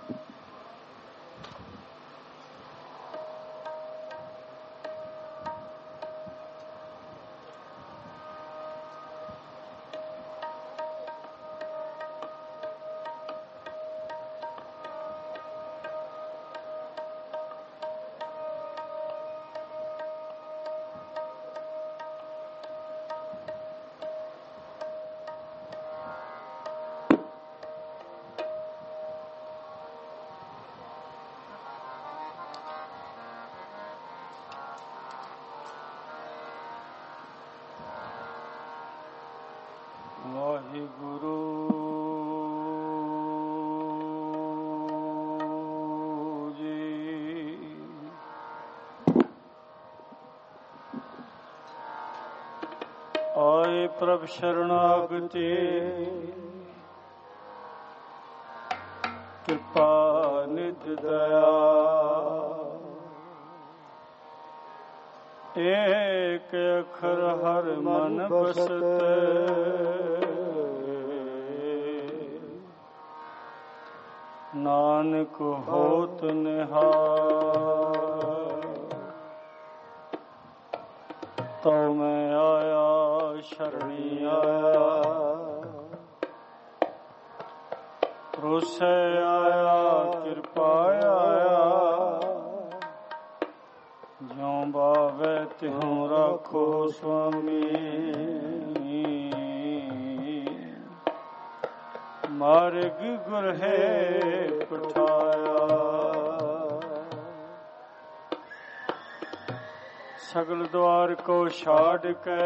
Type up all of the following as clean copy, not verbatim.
वाहिगुरु जी। आए प्रभ शरणागति कृपा निधि दया, एक अखर हर मन बसते, नानक होत निहार। तो मैं आया शरणी आया, रोसे आया कृपा आया, ज्यों बावे त्यों राखो स्वामी। मार्ग गुरहे पठाया, सगल द्वार को छाड़ के,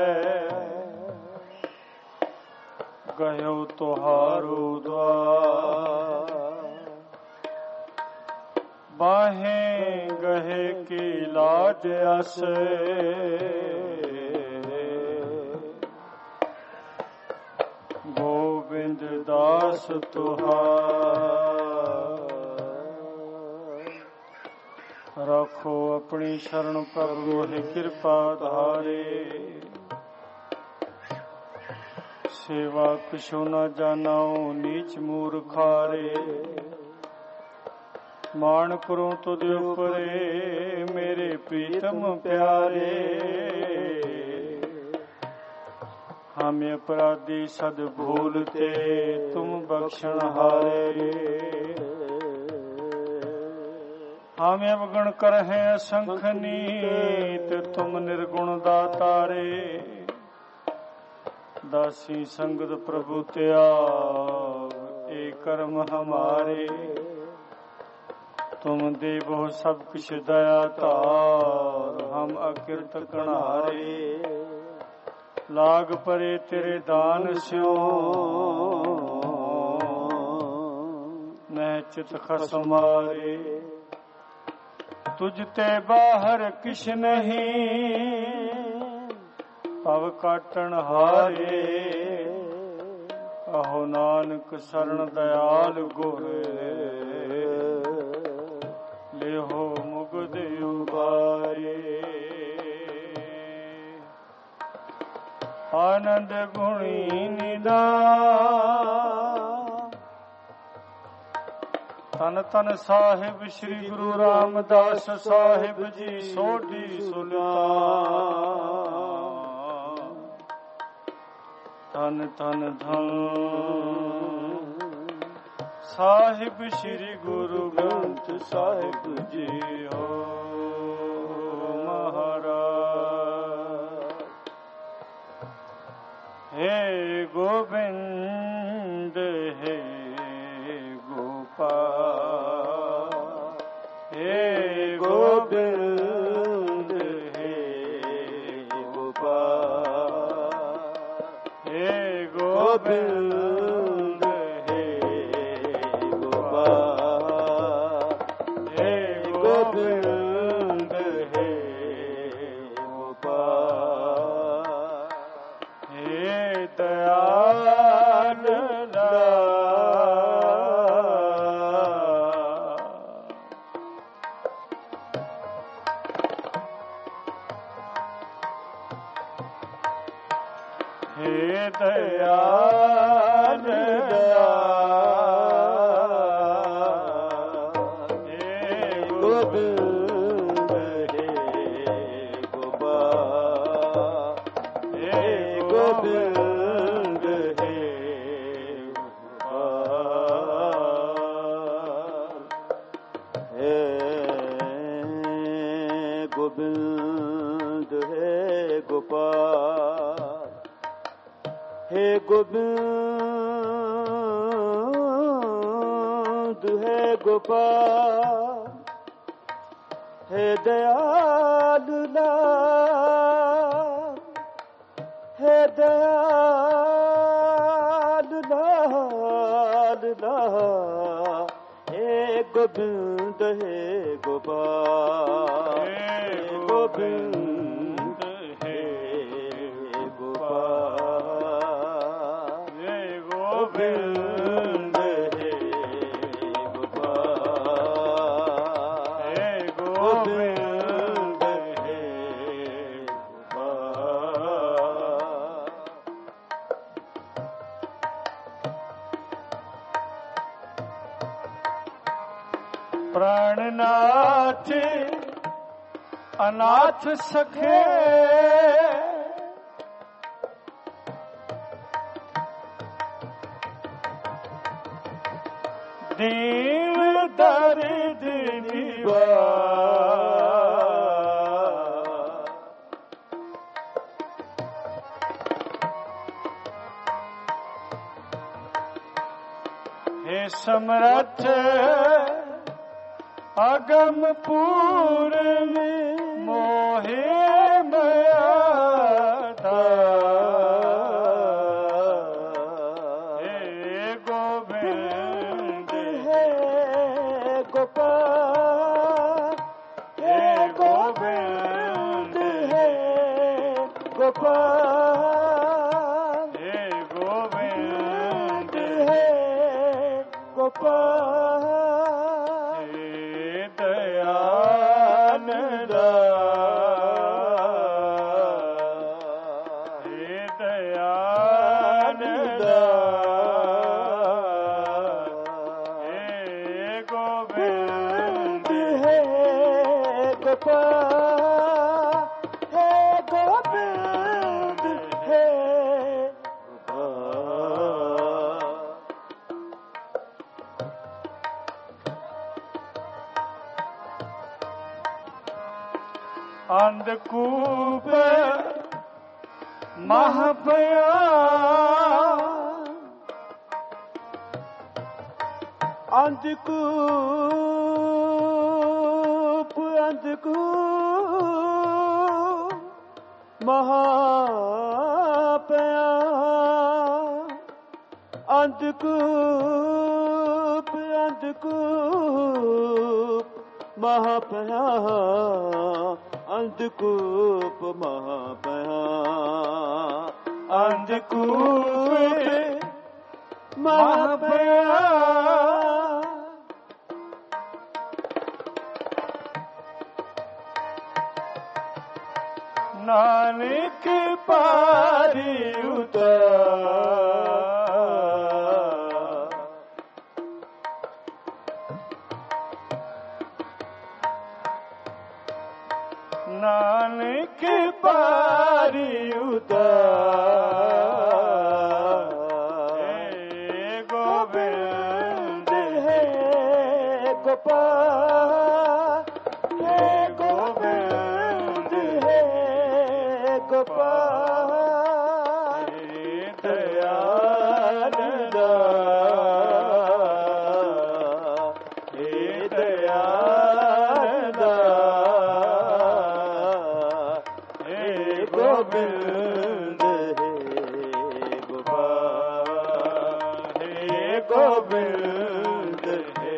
गयो तुहारो द्वार। बाहें गहे की लाज आसे, गोविंद दास तुहार। रखो अपनी शरण प्रभु है कृपा धारे, सेवा कुछो न जानाओ नीच मूर्खारे। मान करो तुझ उपरे मेरे प्रीतम प्यारे, हम अपराधी सद भूलते तुम बख्शण हारे। हम अवगुण कर हैं असंख नीत, तुम निर्गुण दातारे। दासी संगत प्रभु त्याग, एक कर्म हमारे। तुम देवो सब कुछ दया तार, हम अकृत कणारे। लाग परे तेरे दान स्यो, मैं चित खसमारे। तुझते बाहर किछ नहीं, पव काटन हारे। अहो नानक शरण दयाल गुर, लेहो मुगद उबारे। आनंद गुणी निदान, तन तन साहिब श्री गुरु रामदास साहिब जी सोढ़ी सुल्तान। तन तन धन साहिब श्री गुरु ग्रंथ साहिब जी हो महाराज। हे गोविंद हे गोपाल, हे गोविंद हे गोपाल, हे गोविंद हे गोपाल, हे गोविंद हे गोपाल, हे दयाल दयाल गोविंद है गोपाल है दयाल लाल है दयाल लाल लाल हे गोविंद है गोपाल गोविंद है गोपाल हे गोविंद है गोपाल हे गोविंद है गोपाल। प्राणनाथ अनाथ सखे दीन दर्द निवार हे समर्थ अगम पूर्णि मोहे मयादा हे गोविंद है गोपाल हे गोविंद है गोपाल हे गोविंद है गोपाल अंधकूप महाभया अंधकूप अंधकूप महापया अंधकूप अंधकूप महापया अंधकूप महापया अंधकूप महापया नानक पारी उतार नानक पारी उतार हे गोविंद है गोपाल हे गोविंद है गोपाल हे दयाल हे दयाल हे गोविंद है गोपाल हे गोविंद है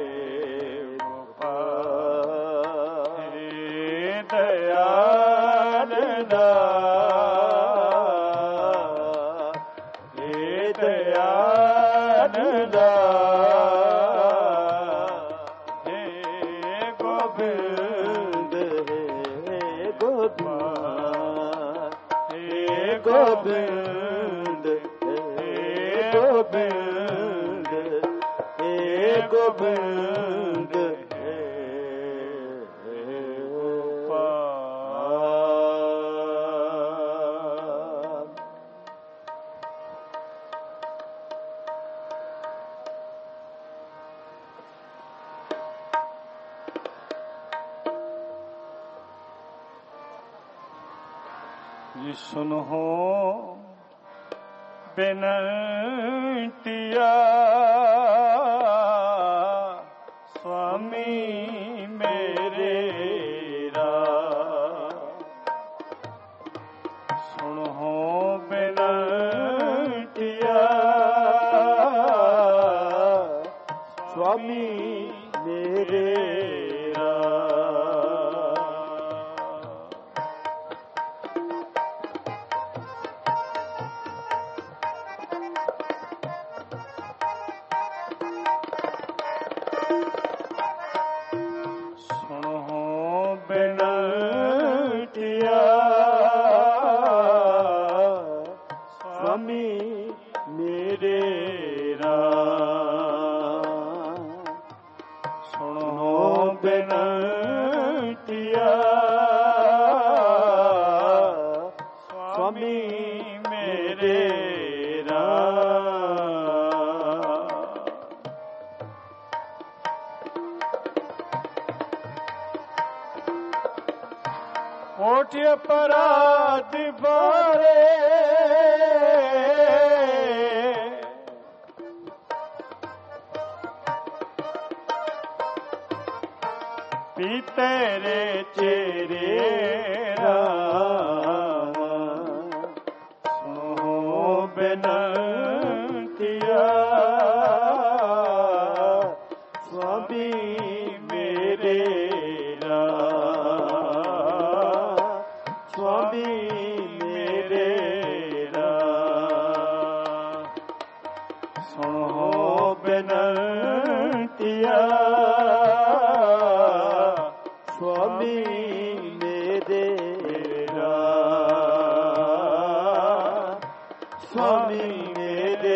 गोपाल हे दयाल हे दयाल हे गोविंद है गोपाल हे गोविंद हे गोविंद हे गोविंद हे गोपाल। ये सुनो बेनतिया स्वामी मेरे रा सुनो बेनतिया स्वामी मेरे कोटि अपराध बारे पीते रे चेरे राम सुनो बेनतिया स्वामी मेरे स्वामी मेरे सुनो बेनतिया स्वामी मेरे स्वामी मेरे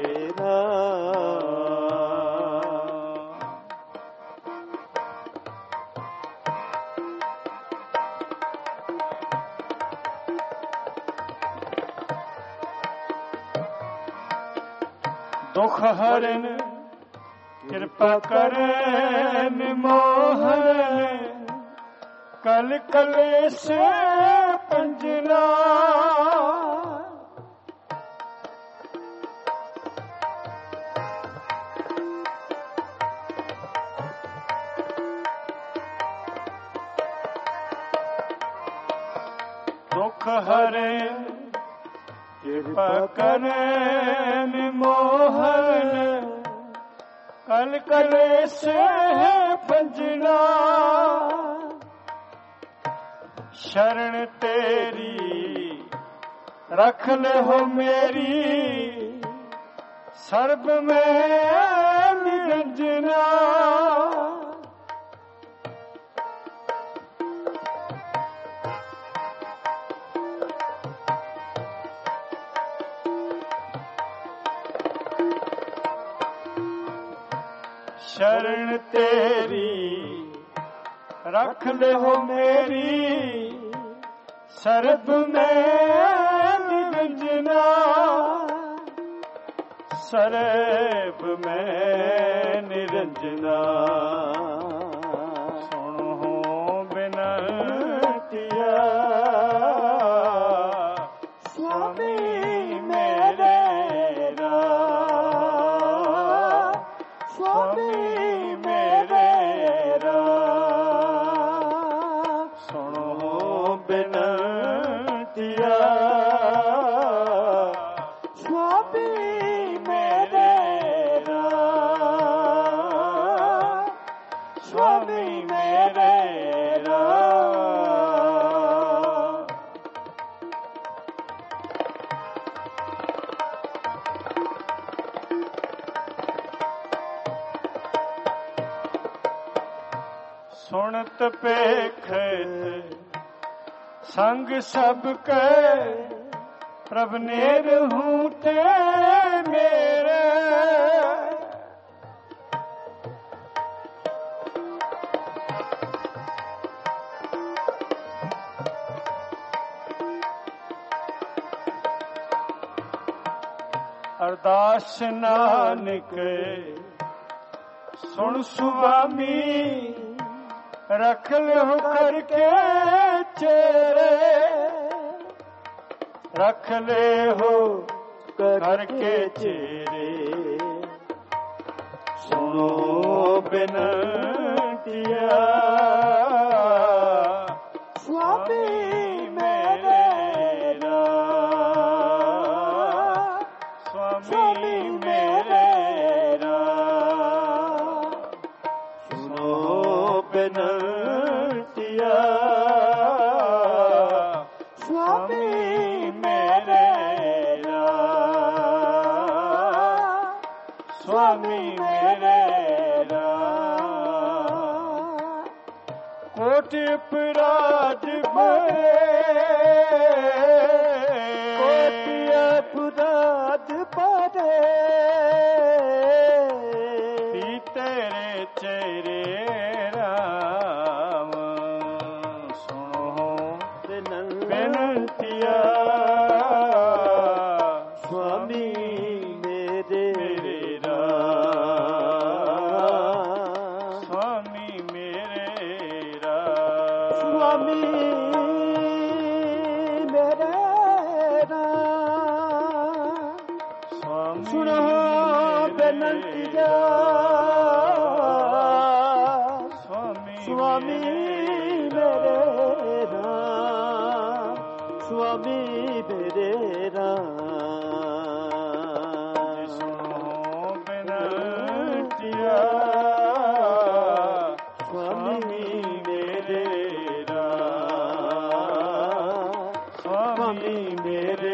दुख हरन कृपा करन मोहन कल कलेश पंजना दुख हरन कृपा करन मोहन कल कलेश पंजना शरण तेरी रख ले हो मेरी सर्ब में निरंजना शरण तेरी रख ले हो मेरी सर्ब में निरंजना सर्ब में निरंजना सुनो बेनतिया स्वामी मेरे स्वामी मेरे सुनो बेनतिया स्वामी मेरे स्वामी मेरे सुनत पेख संग सब के प्रभ नेर हूँ ते मेरे अरदास नानक सुन सुवामी रख लो करके चेरे रख ले हो करके चेरे सुनो बिनतिया स्वामी मेरा स्वामी मेरा सुनो बिनतिया स्वामी मेरा स्वामी मेरा कोटि अपराध कोटि अपराध परे तेरे चेहरे राम सुनो बिनतिया स्वामी मेरे स्वामी मेरे स्वामी मेरे सुनो बिनतिया स्वामी मेरे स्वामी मेरे सुनो बिनतिया स्वामी मेरे स्वामी मेरे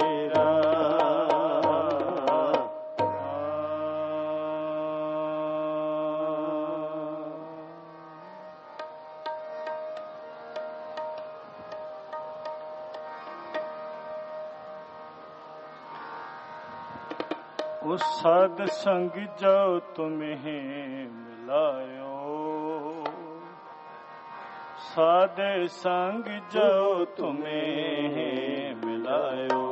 उस साध संग जो तुम्हें मिलायो साध संग जो तुम्हें मिलायो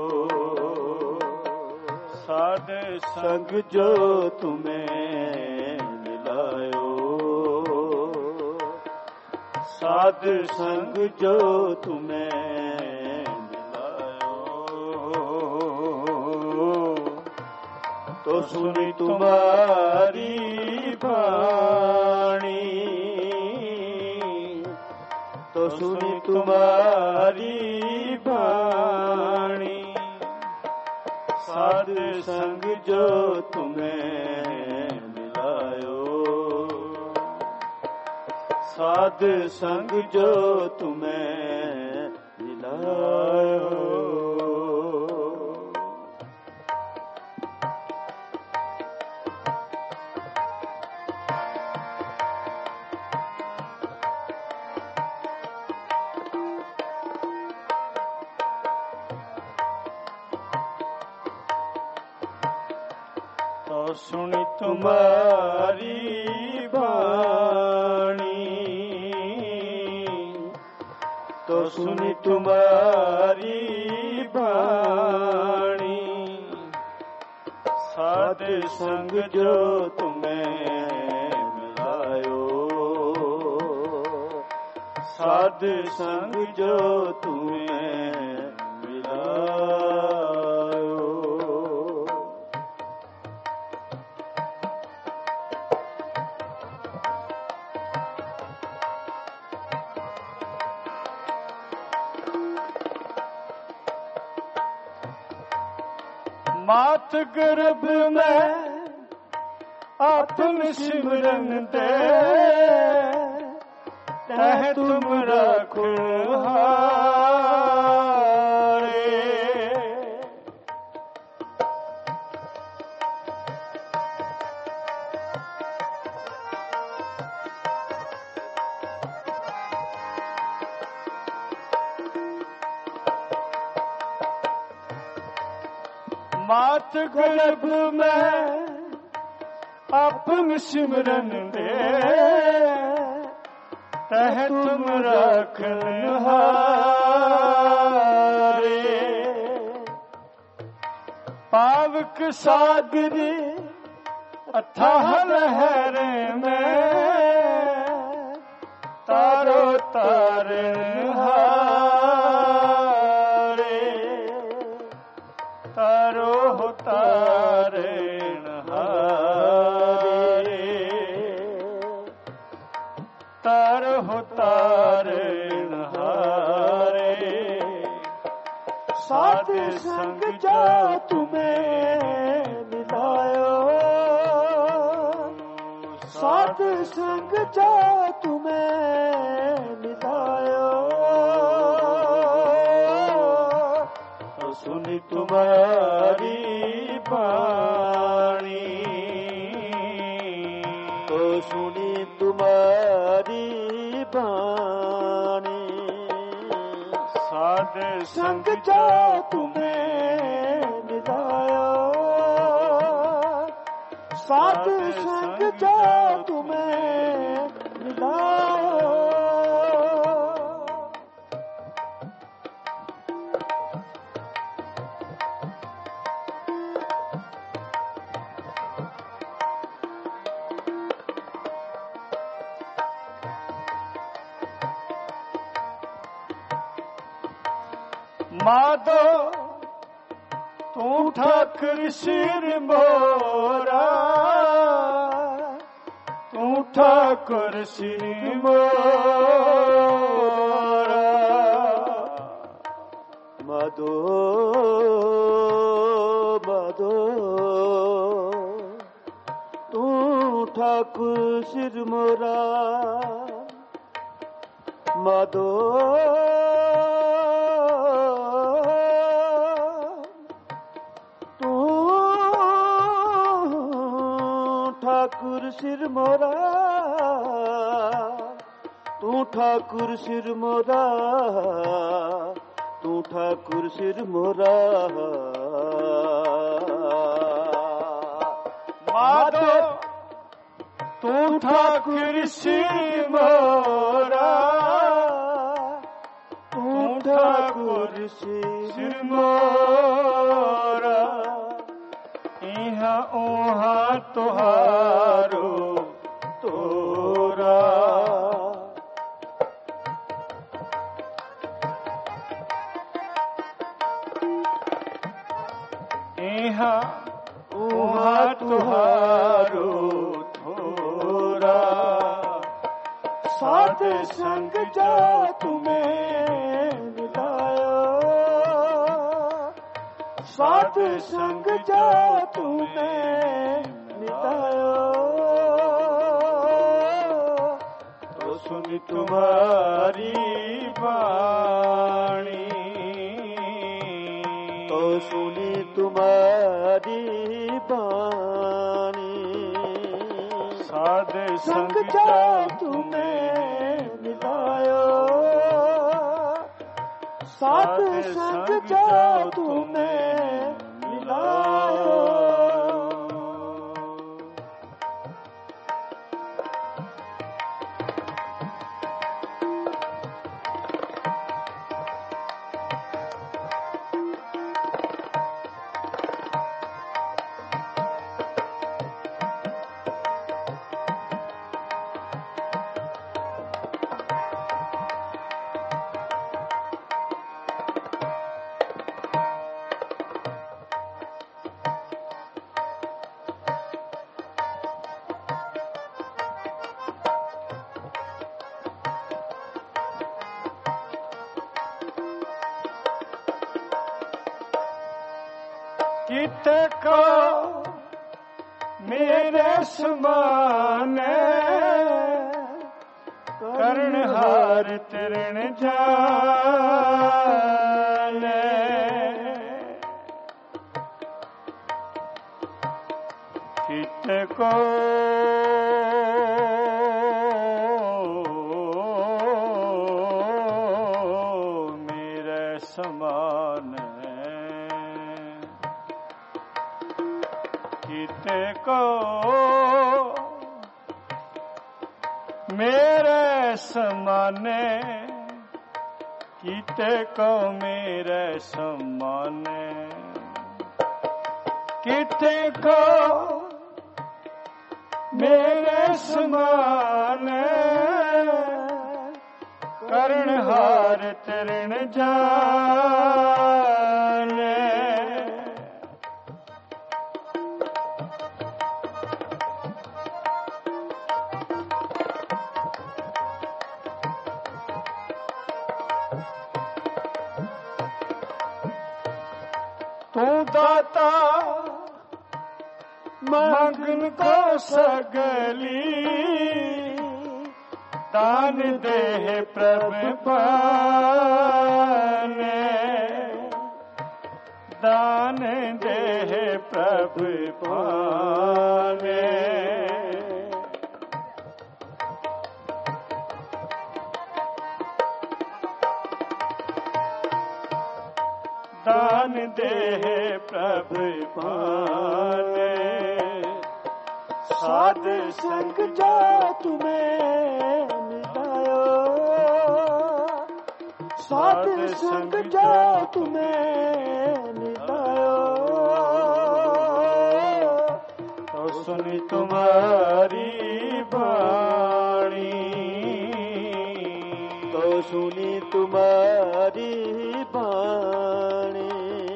साध संग जो तुम्हें मिलायो साध संग जो तुम्हें तो सुनी तुम्हारी वाणी तो सुनी तुम्हारी वाणी साध संग जो तुम्हें मिलायो साध संग जो तुम्हें मिलायो सुनी तुम्हारी वाणी तो सुनी तुम्हारी वाणी साध संग जो तुम्हें मिलायो साध संग जो तुम्हें मिलायो मात गर्भ में आपन सिमरन दे तह तुम रखवारे मात गर्भ में अपन सिमरन दे तह तुम रखनहारे पावक सागर अथाह लहर में तारो तारनहारे तारो साध संग जा तुम्हें मिलायो, साध संग जा तुम्हें मिलायो। तो सुनी तुम्हारी वाणी, तो सुनी तुम्हारी वाणी। साध संग जा तुम्हें मिलायो, साध संग जा तुम्हें मिलायो। माधो तू ठाकुर सिर मोरा, तू ठाकुर सिर मोरा। माधो माधो तू ठाकुर सिर मोरा, माधो ठाकुर सिर मोरा, तू ठाकुर सिर मोरा, तू ठाकुर सिर मोरा। माधो तू ठाकुर सिर मोरा, तू ठाकुर सिर मोरा। इहाँ उहाँ तुहारो तोरा, इहाँ उहाँ तुहारो थोरा। साध संग जा तुम्हें मिलायो, साध संग जा तुम्हें मिलायो। तो सुनी तुम्हारी वाणी, तो सुनी तुम्हारी वाणी। साध संग जा तुम्हें मिलायो, साध संग जा तुम्हें मिलायो। कितको मेरे समान कर्णहार तरण जाने। कितको मेरे समान कितको मेरे समाने, कितको मेरे समाने। कितको मेरे समाने कर्णहार तरण जाने। तू दाता मंगन को सगली दान देह प्रभु पाने दान देह प्रभु पाने दान देह प्रभु पाने साध संग जा तुम्हें मिलायो साध संग जा तुम्हें मिलायो तो सुनी तुम्हारी वाणी तो सुनी तुम्हारी वाणी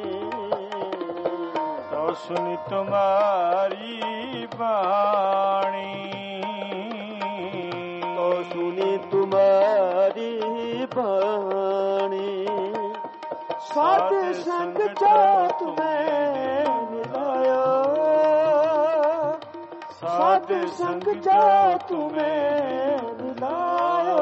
तो सुनी तुम्हारी वाणी तो सुनी तुम्हारी वाणी साध संग जा तुम्हें मिलायो साध संग जा तुम्हें मिलायो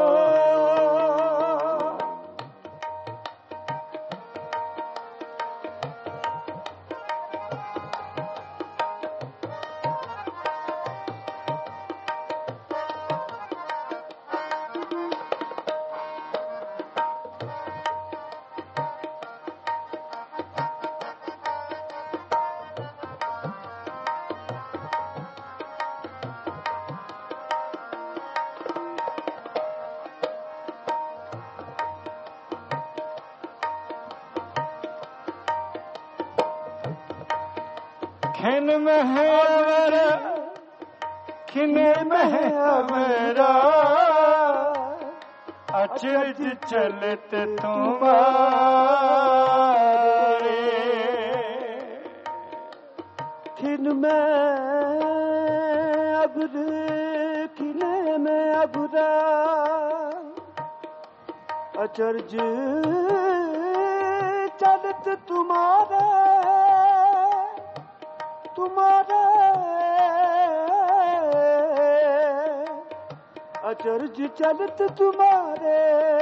खिन में है अमरा खिने में है अमरा अचरज चलत तुम्हारे खिन में अब्र खिने में अबरा अचरज चलत तुम्हारे तुम्हारे अचरज चलत तुम्हारे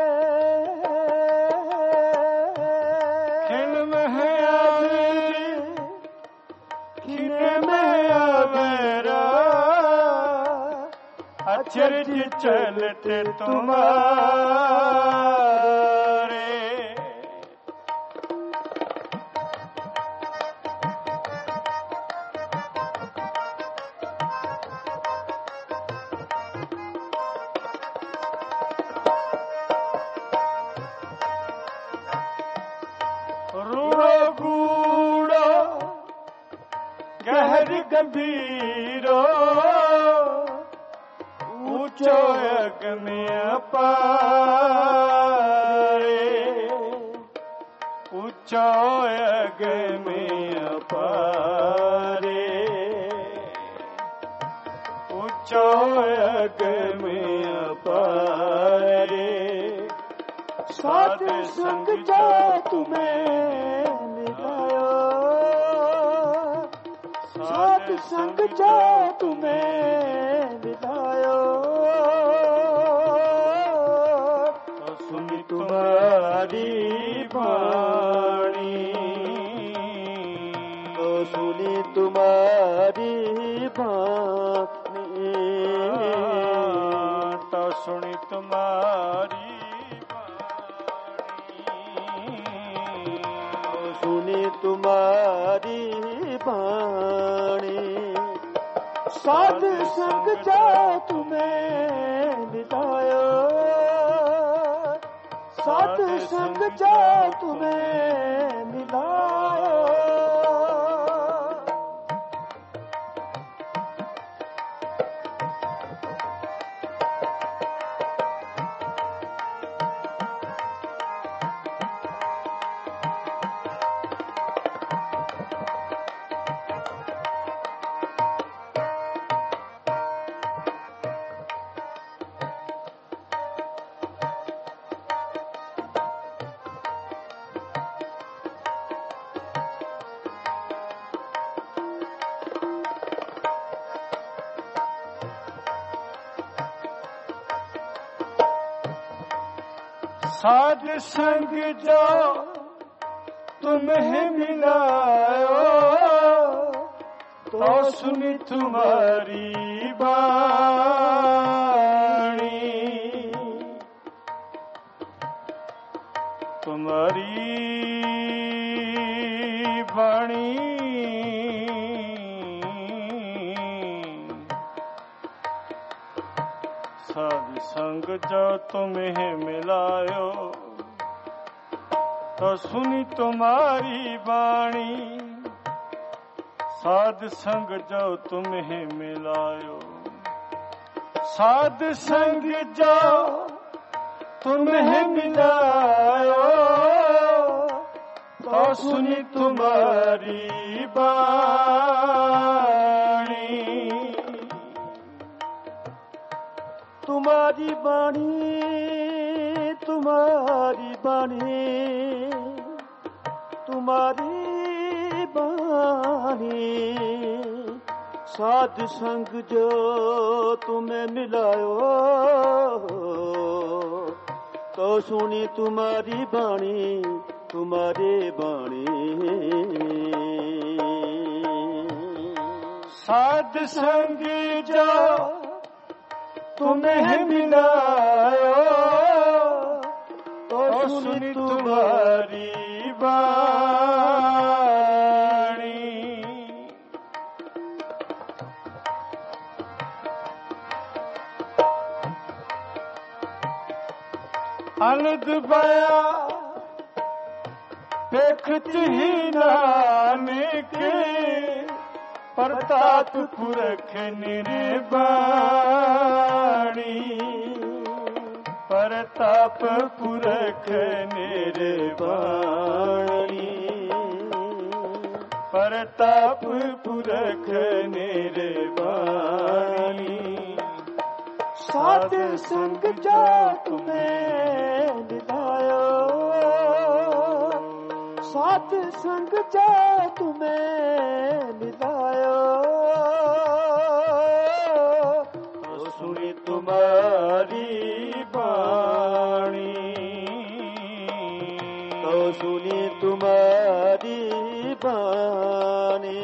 खिन में है खिने में अमरा अचरज चलत तुम्हारे गूढ़ो गहर गंभीरो ऊंचो अग्नि अपारे ऊंचो अग्नि अपारे ऊंचो अग्नि अपारे साध संग जा तुम्हें मिलायो साध संग जा तुम्हें मिलायो तो सुनी तुम्हारी वाणी तो सुनी तुम्हारी वाणी तो सुनी तुम्हारी सुनी तुम्हारी वाणी साध संग जा तुम्हें मिलायो साध संग जा तुम्हें मिलायो साध संग जो तुम्हें मिलायो तो सुनी तुम्हारी वाणी, तुम्हारी वाणी साध संग जो तुम्हें मिलायो तो सुनी तुम्हारी वाणी, साध संग जो तुम्हें मिलायो, साध संग जो तुम्हें मिलायो तो सुनी तुम्हारी वाणी, तुम्हारी वाणी, तुम्हारी वाणी, तुम्हारी वाणी, साध संग जो तुम्हें मिलायो तो सुनी तुम्हारी वाणी, तुम्हारी वाणी, साध संग जो तुम्हें मिलायो तो सुनी तुम्हारी वाणी, अनद बया देखत ही नानक प्रताप पुरख निर्वाणी, प्रताप पुरख निर्वाणी, प्रताप पुरख निर्वाणी, साध संग जो तुम्हें मिलायो, साध संग जो तुम्हें मिलायो तो सुनी तुम्हारी वाणी, तो सुनी तुम्हारी वाणी,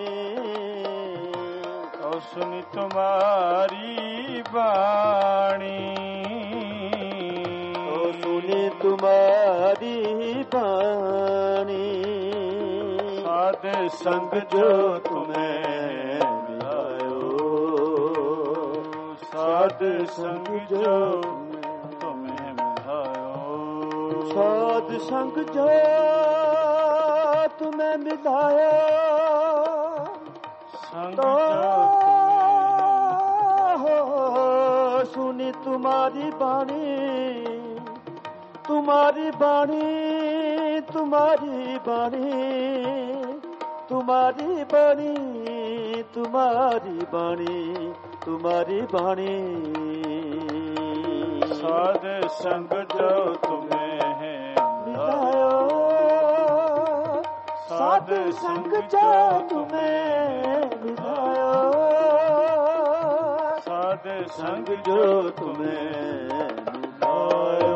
तो सुनी तुम्हारी वाणी, तो सुनी तुम्हारी वाणी, साध संग जो तुम्हें मिलायो, साध संग जो तुम्हें मिलायो, साध संग जो तुम्हें मिलायो संग तो जो सुनी तुम्हारी वाणी, तुम्हारी वाणी, तुम्हारी वाणी, तुम्हारी वाणी, तुम्हारी वाणी, तुम्हारी वाणी, साध संग जो तुम्हें मिलायो, साध संग जो तुम्हें मिलायो, साध संग जो तुम्हें मिलायो।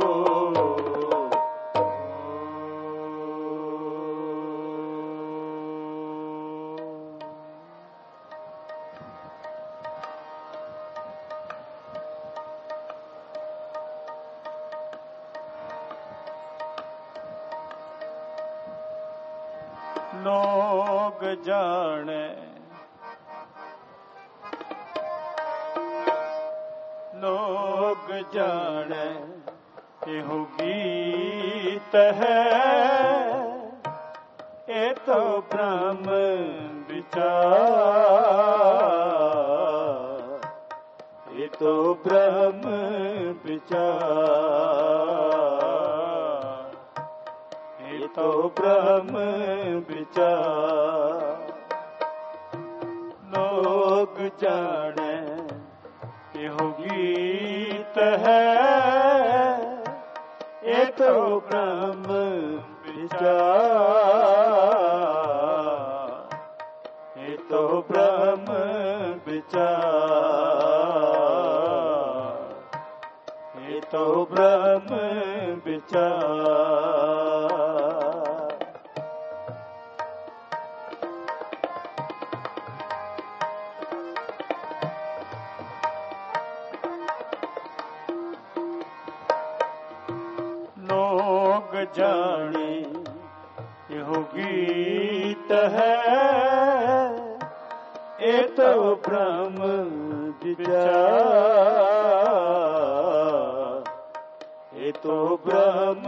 लोग जाने, लोग जाने एहो गीत है, ये तो ब्रह्म विचार, ये तो ब्रह्म विचार, ये तो ब्रह्म विचार। लोग जाने एहो गीत है, ये तो ब्रह्म विचार, ये तो ब्रह्म विचार, ये तो ब्रह्म विचार। लोग जाने यो गीत है, ये तो ब्रह्म विचार, ये तो ब्रह्म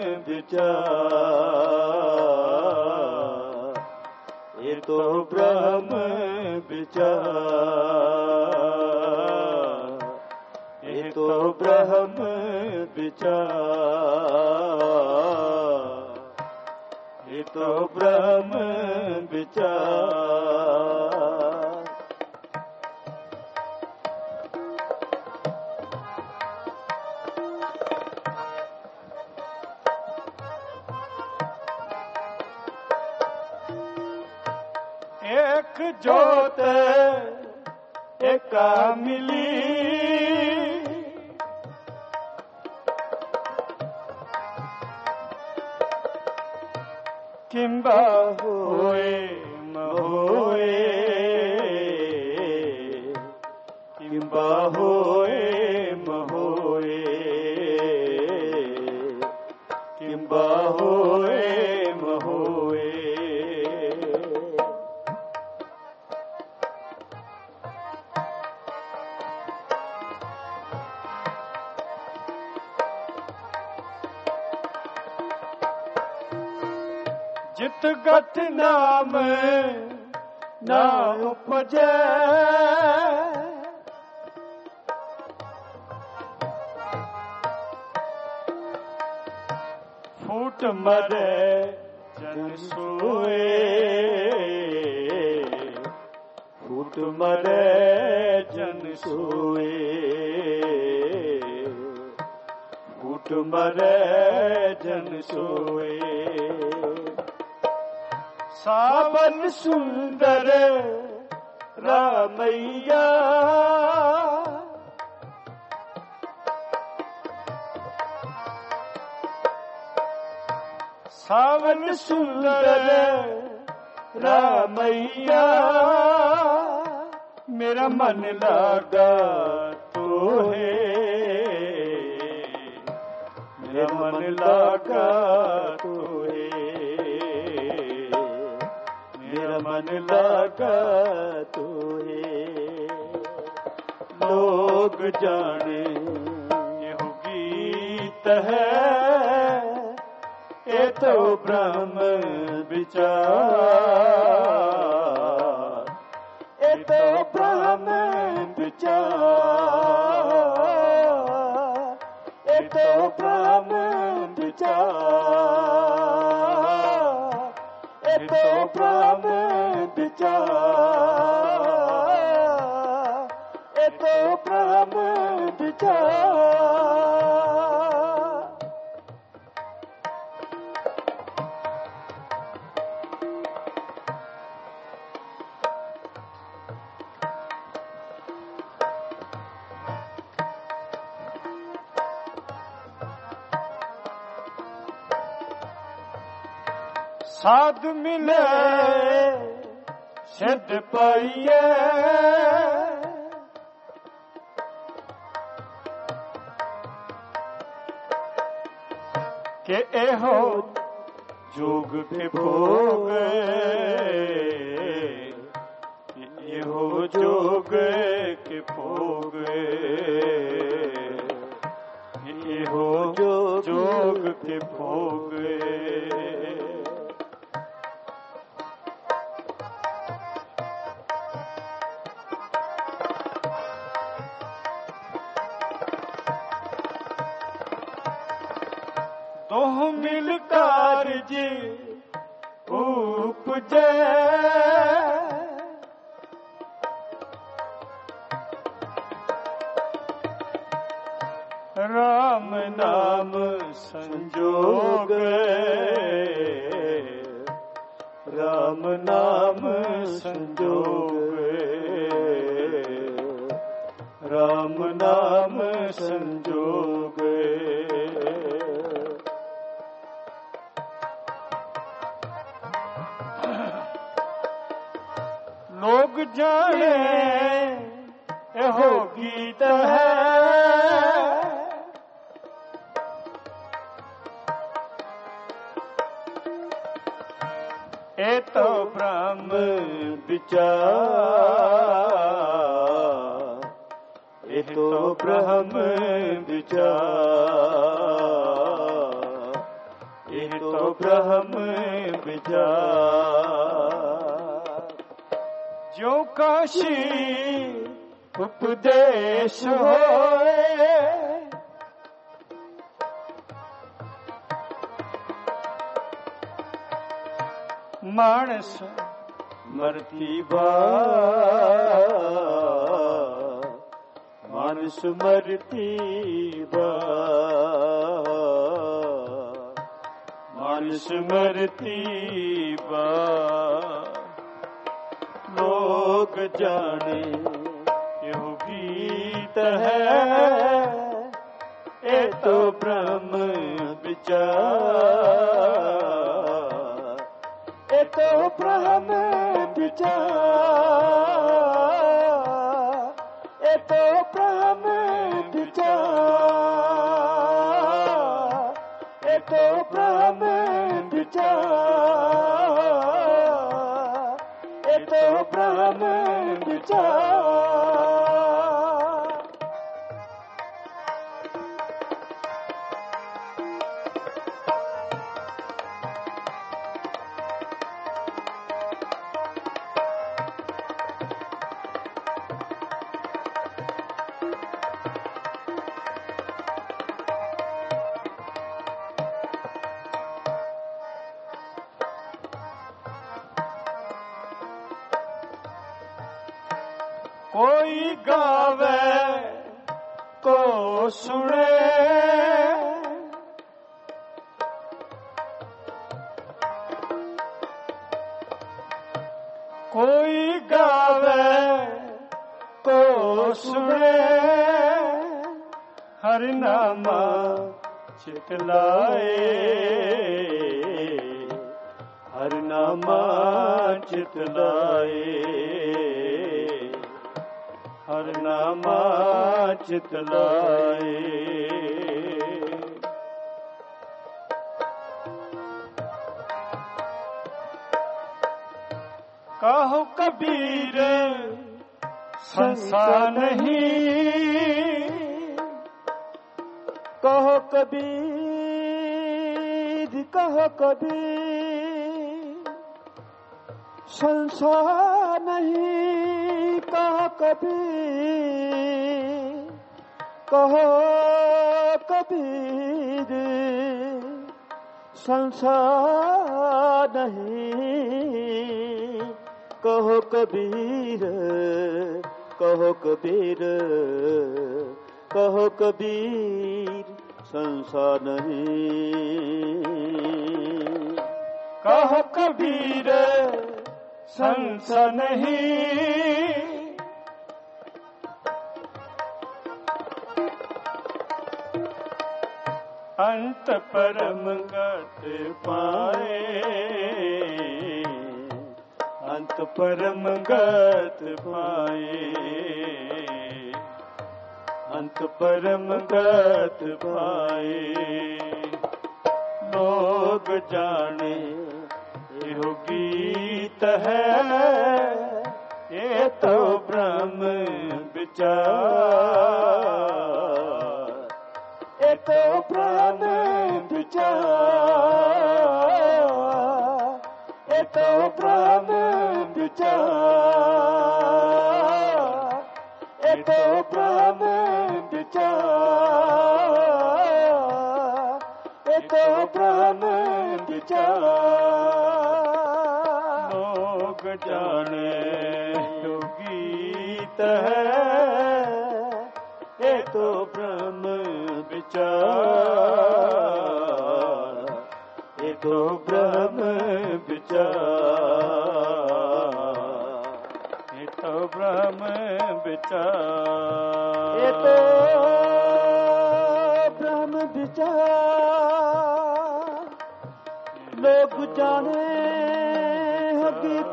विचार, ये तो ब्रह्म विचार, ये तो ब्रह्म विचार, ये तो ब्रह्म विचार। एक जोत एका मिली, किंबा होए न होए, किंबा होए न होए, किंबा होए न होए। जित गत नाम ना उपजै, फूट मरे जन सोए, फूट मरे जन सोए, फूट मरे जन सोए। सावन सुंदर रामैया, सावन सुंदर रामैया, मेरा मन लागा तो है, मेरा मन लागा तो है, मेरा मन लागा तो है। लोग जाने ये गीत है, ये तो ब्रह्म विचार, ये तो ब्रह्म विचार, ये तो ब्रह्म विचार, ये तो ब्रह्म विचार, ये तो ब्रह्म विचार। साध मिले सिद्ध पाइए, के एहो जोग के भोग, एहो जोग के भोग, एहो जोग के भोग। दोह मिल कारज उपजै, राम नाम संजोग, राम नाम संजोग, राम नाम संजोगे। लोग जाने एहो गीत है, ए तो ब्रह्म विचार, ए तो ब्रह्म विचार, ए तो ब्रह्म विचार। जो काशी उपदेश होए, मानस मरती बार, मानस मरती बार, मानस मरती बार। लोग जाने यो गीत है, ए तो ब्रह्म विचार, ए तो ब्रह्म विचार, ए तो ब्रह्म विचार, ए तो ब्रह्म विचार, ए तो ब्रह्म विचार। कोई गावे को सुने, कोई गावे को सुने, हर नामा चितलाए, हर नामा चितलाए, हर नामा चितलाए। कहो कबीर संसार नहीं, कहो कबीर, कहो कबीर, संसार नहीं, कहो कबीर, कहो कबीर, संसार नहीं, कहो कबीर, कहो कबीर, कहो कबीर, संसार नहीं, कहो कबीर संसार नहीं। अंत परम गत पाए, अंत परम गत पाए, अंत परम गत पाए। लोग जाने यो गीत है, ये तो ब्रह्म विचार, ये तो ब्रह्म विचार, ये तो ब्रह्म विचार, ये तो ब्रह्म विचार, ये तो ब्रह्म विचार। लोग जाने यो गीत है, ये तो ब्रह्म विचार, ये तो ब्रह्म विचार, ये तो ब्रह्म विचार। ये तो ब्रह्म विचार लोग जाने हो गीत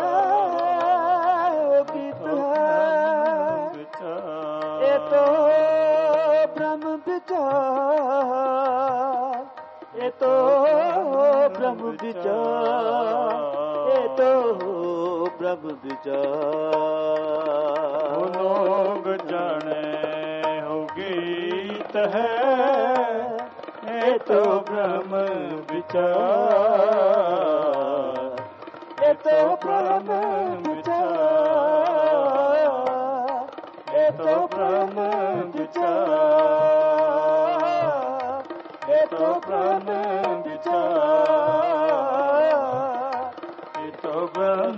है, गीत है। ये तो ब्रह्म विचार, ये तो ब्रह्म विचार, ये तो ब्रह्म विचार। लोग जाने हो गीत है, ये तो ब्रह्म विचार, ये तो ब्रह्म विचार, ये तो ब्रह्म विचार, ये तो ब्रह्म विचार, ये तो ब्रह्म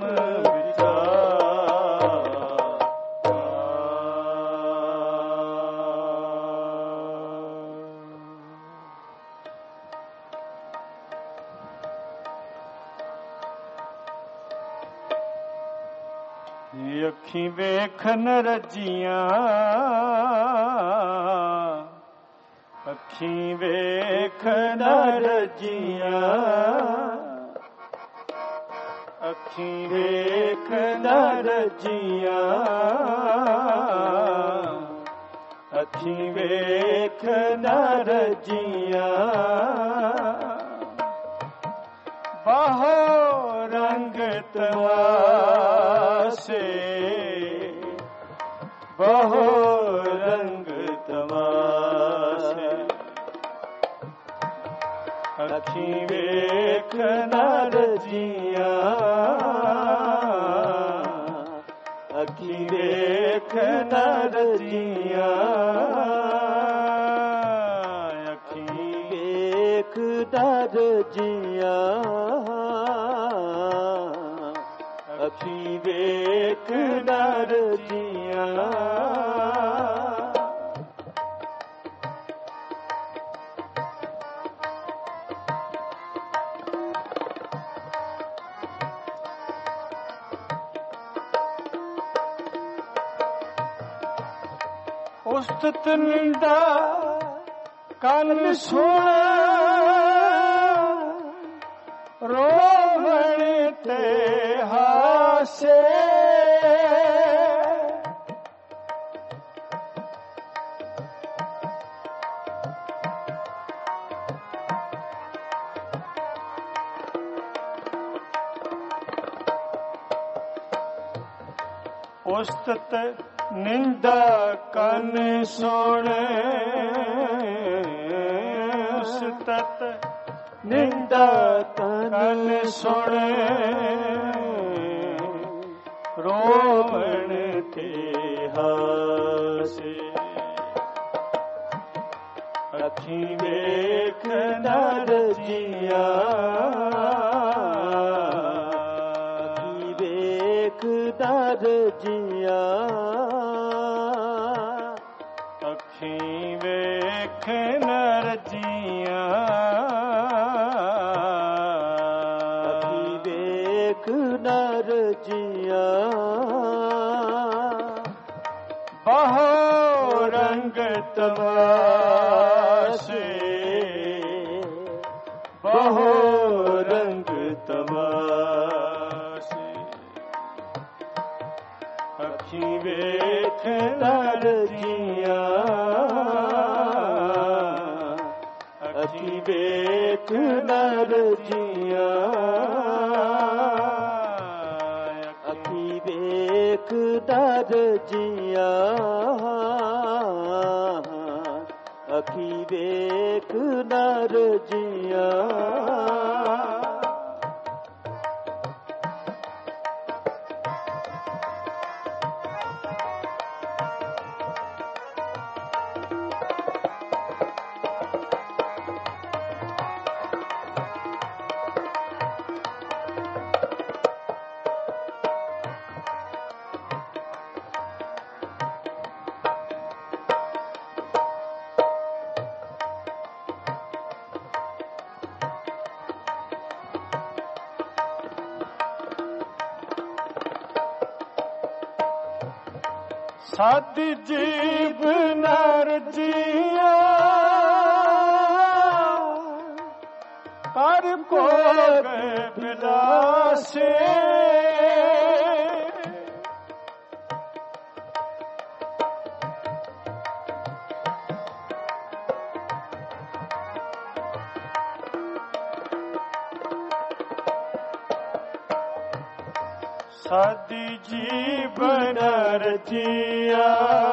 अखी वेखन रजियां, अखी वेखन रजियां, अखी वेखन रजियां, अखी वेखन रजियां। बाहो रंग तमाशे, बाहो रंग तमाशे, अखी वेखन रजियां, अखी वेखन रजियां, अखी वेखन रजियां, अखी वेखन रजियां। उस्तत निंदा कान सुन, रोवण ते हासे, उस्तत निंदा कान सुन, उस्तत निंदा कान सुन, रोवण ते हासे, अखी वेखन रजियां, अखी वेखन रजियां, अखी वेखन रजियां, अखी वेखन रजियां। बाहो रंग तमाशे, बाहो रंग तमाशे, अखी वेखन रजियां, अखी वेखन रजियां, अखी वेखन रजियां, अखी वेखन रजियां। ਸਦ ਜੀਵ ਨਰ ਜੀਆ ਕਰ ਭੋਗ ਬਿਲਾਸੇ ਸਾਦੀ ਜੀਵਨ ਰਚਿਆ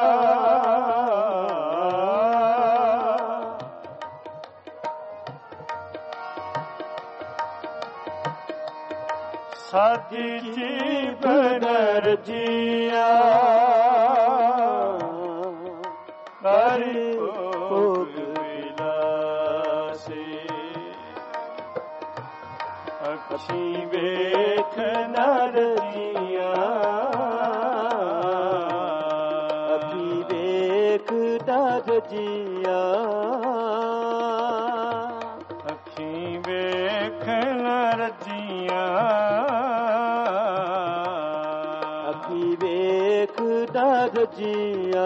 ਸਾਦੀ ਜੀਵਨ ਰਚਿਆ ਕਰਿ ਭੋਗ ਵਿਲਾਸੇ ਅਖੀ ਵੇਖ ਨਰ ਜੀਆ ਅਖੀ ਵੇਖ ਨਰ ਜੀਆ ਅਖੀ ਵੇਖ ਨਰ ਜੀਆ ਅਖੀ ਵੇਖ ਨਰ ਜੀਆ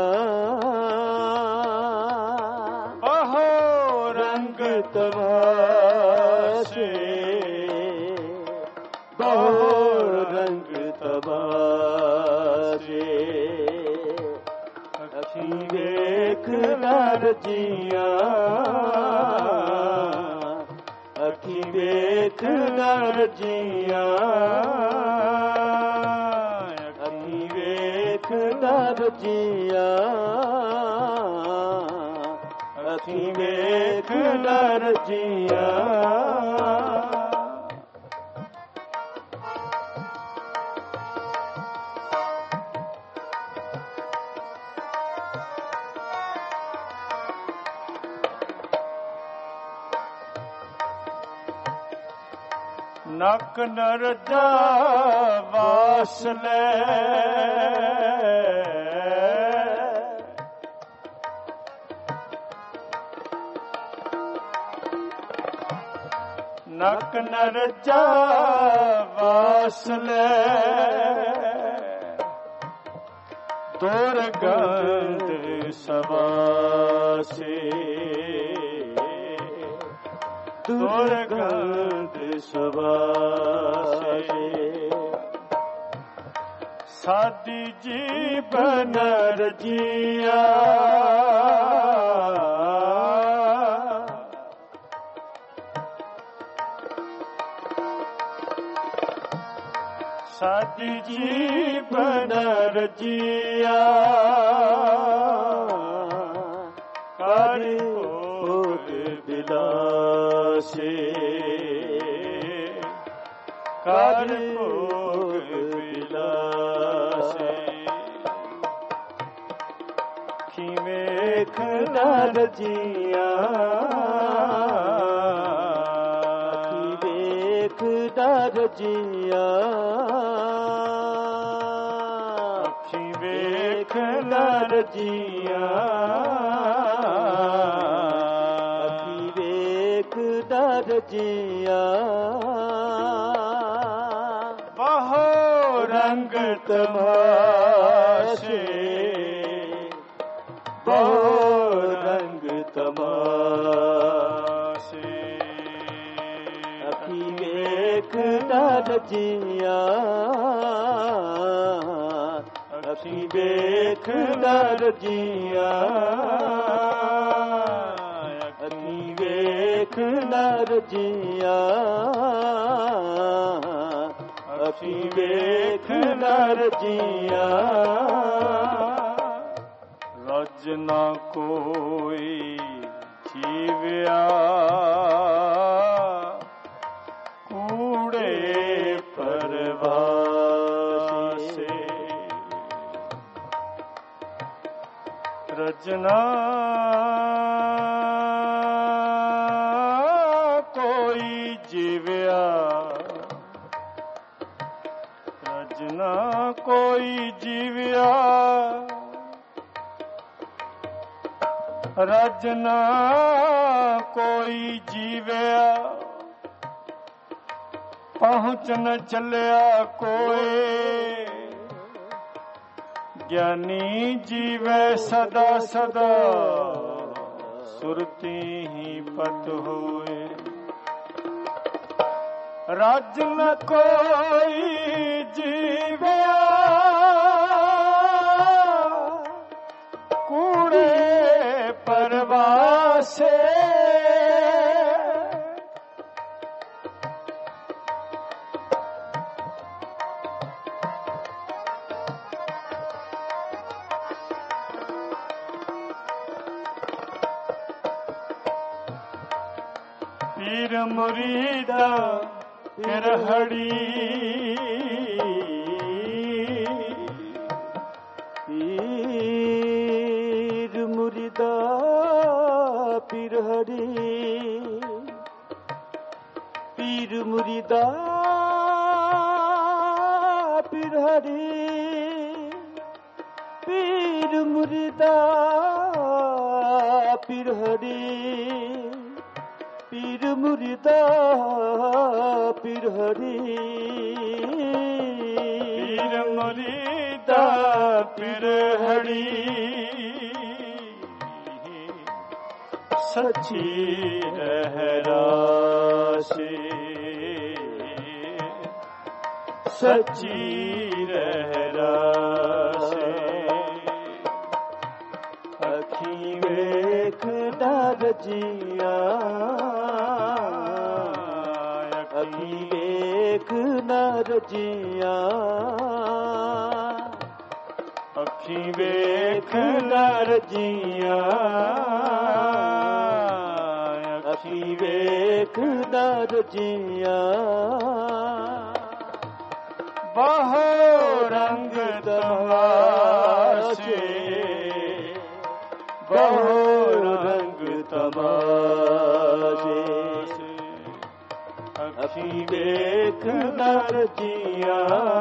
ਆਹੋ ਰੰਗ ਤਮਾਸ਼ੇ ਬਹੁ ਰੰਗ ਤਮਾਸ਼ੇ ਅਖੀ ਵੇਖ ਨਰ ਜੀਆ ਅਖੀ ਵੇਖ ਨਰ ਜੀਆ ਅਖੀ ਵੇਖ ਨਰ ਜੀਆ ਅਖੀ ਵੇਖ ਨਰ ਜੀਆ ਨਕ ਨਰਜਾ ਵਾਸ ਲੈ ਨਕ ਨਰਜਾ ਵਾਸ ਲੈ ਦੁਰਗੰਧ ਸਵਾਸੇ ਦੁਰਗੰਧ ਸਵਾਸੇ ਸਾਦੀ ਜੀਵਨ ਰਜੀਆ ਸਾਦੀ ਜੀਵਨ ਰਜੀਆ ਕਰਿ ਭੋਗ ਬਿਲਾਸੇ ਕਰਿ ਭੋਗ ਬਿਲਾਸੇ ਅਖੀ ਵੇਖ ਨਰ ਜੀਆ ਅਖੀ ਵੇਖ ਨਰ ਜੀਆ ਅਖੀ ਵੇਖ ਨਰ ਜੀਆ ਅਖੀ ਵੇਖ ਨਰ ਜੀਆ ਬਹੁ ਰੰਗ ਤਮਾਸ਼ੇ ਬਹੁ ਰੰਗ ਤਮਾਸ਼ੇ ਅਖੀ ਵੇਖ ਨਰ ਜੀਆ ਅਖੀ ਵੇਖ ਨਰ ਜੀਆ ਅਖੀ ਵੇਖ ਨਰ ਜੀਆ ਅਖੀ ਵੇਖ ਨਰ ਜੀਆ ਰਜ ਨਾ ਕੋਈ ਜੀਵਿਆ ਕੂੜੇ ਪਰਵਾਸੇ ਰਜਨਾ ਕੋਈ ਜੀਵਿਆ ਰਜਨਾ ਕੋਈ ਜੀਵਿਆ ਰਜਨਾ ਕੋਈ ਜੀਵਿਆ ਪਹੁੰਚ ਨ ਚੱਲਿਆ ਕੋਏ ਗਿਆਨੀ ਜੀਵੈ ਸਦਾ ਸਦਾ ਸੁਰਤੀ ਹੀ ਪਤ ਹੋਏ। ਰਾਜ ਨ ਕੋਈ ਜੀਵਿਆ ਕੂੜੇ ਪਰਵਾਸੇ। ਪੀਰ ਮੁਰੀਦਾ ਪਿਰਹੜੀ ਪੀਰ ਮੁਰੀਦਾ ਪਿਰਹੜੀ ਪੀਰ ਮੁਰੀਦਾ ਪਿਰਹੜੀ ਪੀਰ ਮੁਰੀਦਾ ਪਿਰਹੜੀ ਪੀਰ ਮੁਰੀਦਾ ਪਿਰਹੜੀ ਪੀਰ ਮੁਰੀਦਾ ਪਿਰਹੜੀ ਸੱਚੀ ਰਹਿ ਰਾਸ਼ੀ ਸੱਚੀ ਰਹਿ ਰਾਸ਼ੀ। ਅੱਖੀਂ ਵੇਖ ਡਰ ਜੀਆਂ ਅੱਖੀਂ ਵੇਖ ਨਰ ਜੀਆਂ ਅੱਖੀਂ ਵੇਖ ਨਰ ਜੀਆਂ ਅੱਖੀਂ ਵੇਖ ਨਰ ਜੀਆਂ। ਬਹੁ ਰੰਗ ਤਮਾਸ਼ੇ ਬਹੁ ਰੰਗ ਤਮਾਸ਼ੇ। ਅੱਖੀਂ ਵੇਖ ਨਰ ਜੀਆਂ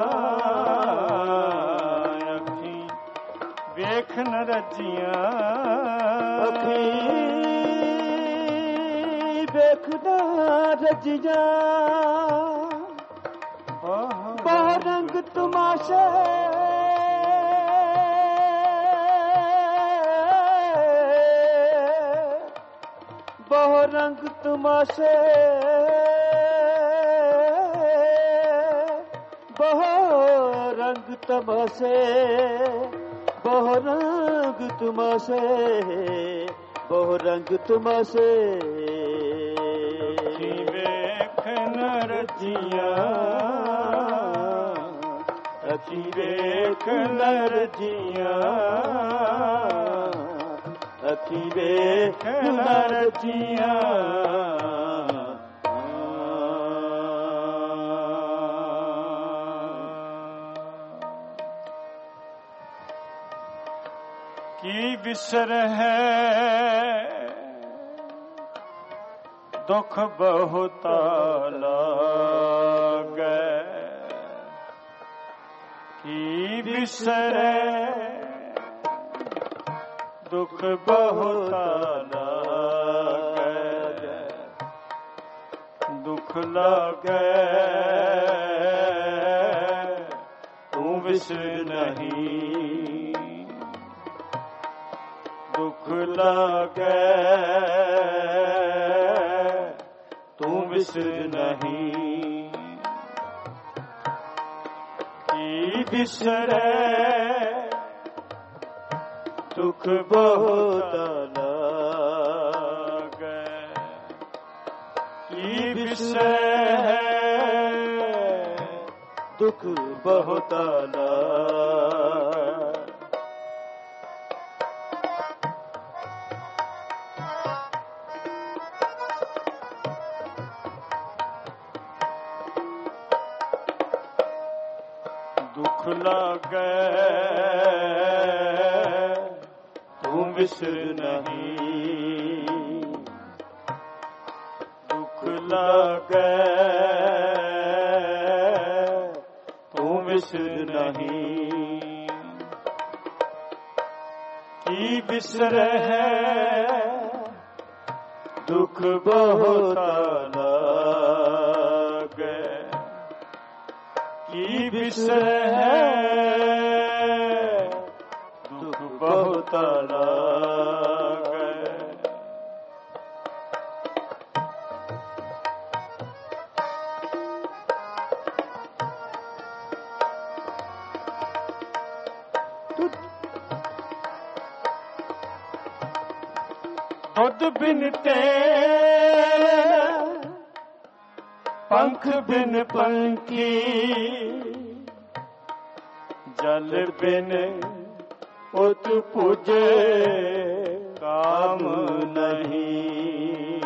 ਅੱਖੀਂ ਵੇਖ ਨਰ ਜੀਆਂ ਅੱਖੀਂ ਵੇਖ ਨਰ ਜੀਆਂ। ਬਹੁ ਰੰਗ ਤਮਾਸ਼ੇ ਬਹੁ ਰੰਗ ਤਮਾਸ਼ੇ ਬਹੁ ਰੰਗ ਤਮਾਸ਼ੇ ਬਹੁ ਰੰਗ ਤਮਾਸ਼ੇ ਬਹੁ ਰੰਗ ਤਮਾਸ਼ੇ। ਅੱਖੀਂ ਵੇਖ ਨਰ ਜੀਆਂ ਅੱਖੀਂ ਵੇਖ ਨਰ ਜੀਆਂ ਅੱਖੀਂ ਵੇਖ ਨਰ ਜੀਆਂ। ਕੀ ਵਿਸਰ ਹੈ ਦੁਖ ਬਹੁਤਾ ਲਾਗੈ। ਕੀ ਵਿਸਰੈ ਦੁਖ ਬਹੁਤਾ ਲਾਗੈ। ਦੁਖ ਲਾਗੈ ਤੂੰ ਵਿਸਰ ਨਹੀਂ। ਦੁਖ ਲਾਗੈ ਤੂੰ ਵਿਸਰ ਨਹੀਂ। ਕੀ ਵਿਸਰੈ ਦੁਖ ਬਹੁਤ ਲਾਗੈ। ਕੀ ਵਿਸਰੈ ਦੁਖ ਬਹੁਤ ਲਾਗੈ। ਦੁਖ ਲਾਗੈ ਤੂੰ ਵਿਸਰ ਨਹੀਂ। ਦੁਖ ਲਾਗੈ ਤੂੰ ਵਿਸਰ ਨਹੀਂ। ਕੀ ਵਿਸਰੈ ਦੁਖ ਬਹੁਤ ਲਾਗੈ। ਕੀ ਵਿਸਰੈ बहुत लागे। दूध बिन तेल पंख बिन पंखी, जल बिन उत पूजे काम नहीं।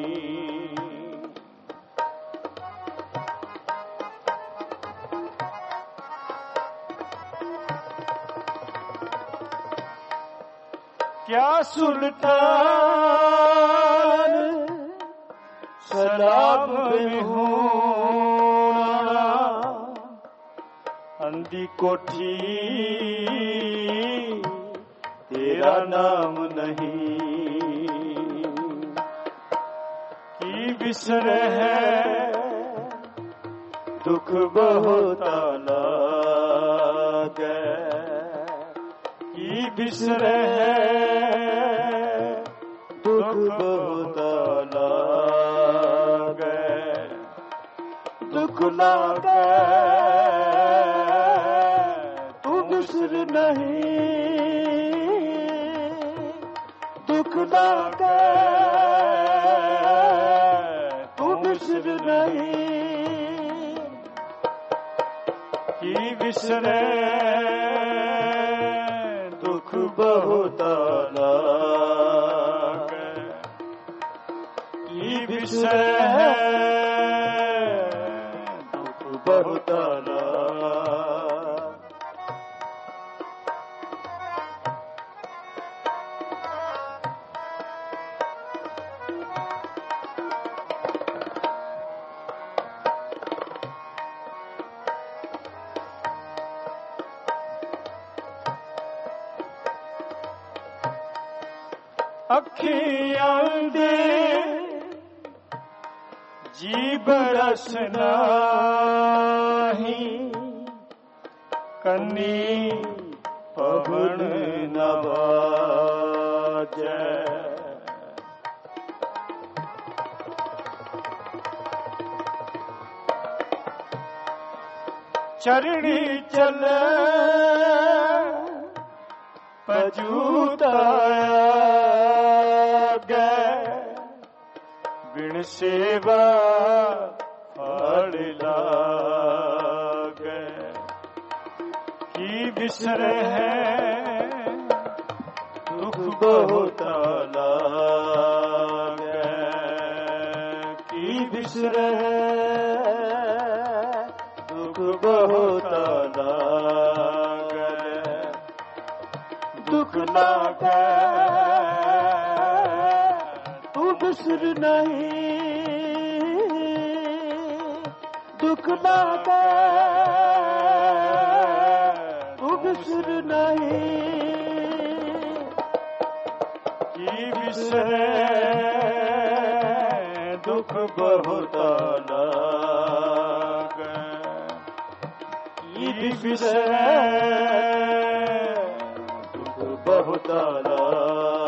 क्या सुल्तान सलाम बिन होना, अंधी कोठी तेरा नाम नहीं। की बिसरे है दुख बहुत लागे, की बिसरे है दुख बहुत लागे। दुख लागे तू बिसर नहीं, दुख लागे तू बिसर नहीं। की बिसरे दुख बहुत लागे, की बिसरे दुख बहुत लागे। अखियां दे जी बरस नाही, कन्नी पवन न बाजे। चरणी चले पजूताया बिन सेवा फल लागे। की बिसरे है दुख बहुत लागे, की बिसरे दुख बहुत लागे। दुख लागे तू बिसर नहीं, दुख लागे तू बिसर नहीं। की बिसरे दुख बहुत लागे, की बिसरे दुख बहुत लागे।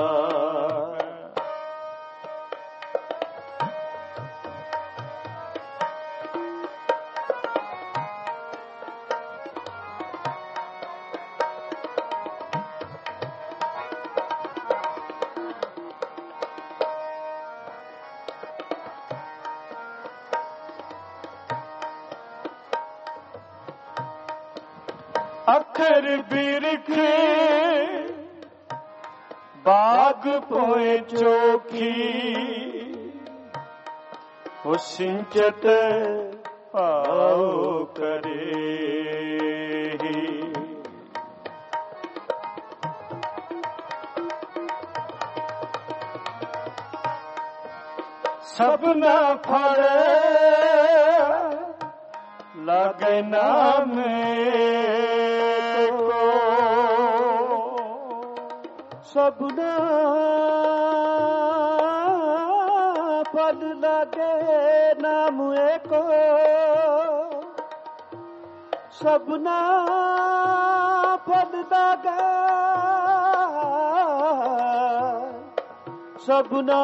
अखर बिरखे बाग पोए चोखी, हो सिंचत पाओ करे। सब ना फल लागे नाम सबना फल लागे नाम एको। सबना फल लागे सबना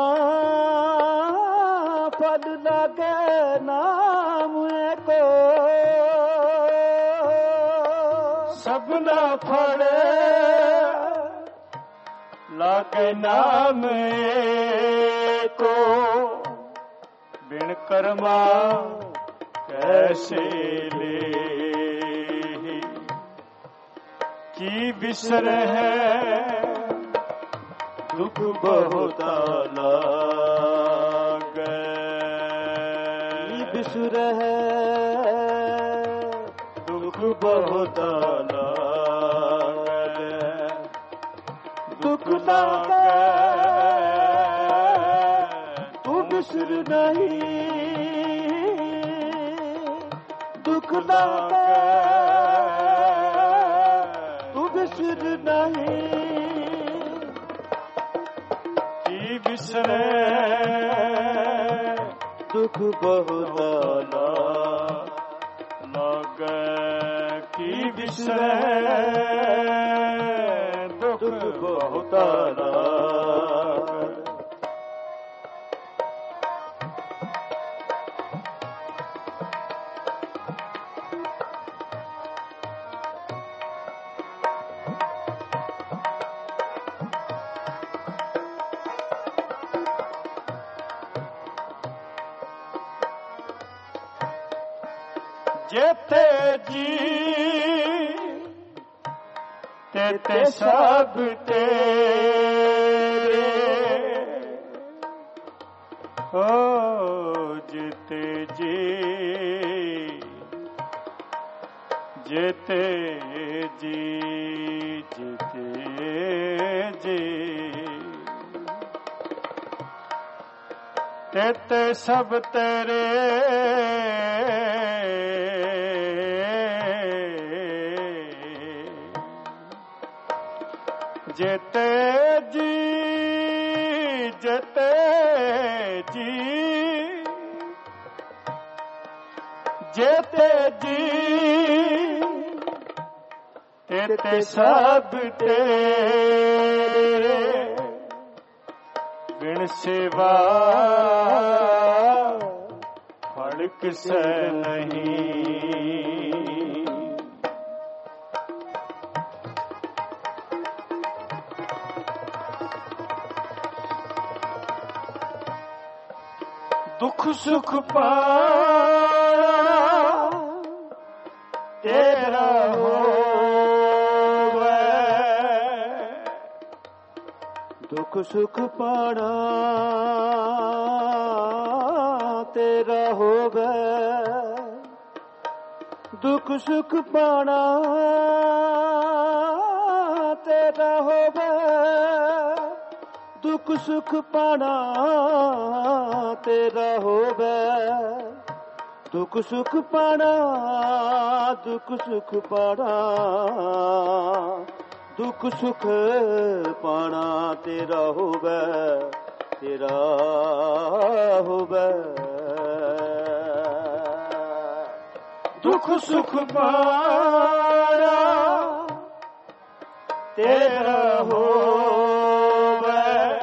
फल लागे नाम को सबना फल लागे नाम को बिन कर्मा कैसे ले की बिसर है दुख बहुत लागे बिसर है दुख बहुत लागे दुख लागे तू बिसर नहीं दुख लागे तू बिसर नहीं की बिसरे दुख बहुत लागे की बिसरे दुख बहुत लागे जेते जी तेते सब तेरे हो जेते जी जेते जी जेते जी तेते सब तेरे जेते जी जेते जी जेते जी तेते सब तेरे बिन सेवा फल किसे नहीं दुख सुख पाना तेरा होवे दुख सुख पाना तेरा होवे दुख सुख पाना तेरा होवे दुख सुख पाना तेरा होवे दुख सुख पाना दुख सुख पाना दुख सुख पाना तेरा होवे तेरा होवे दुख सुख पाना तेरा होवे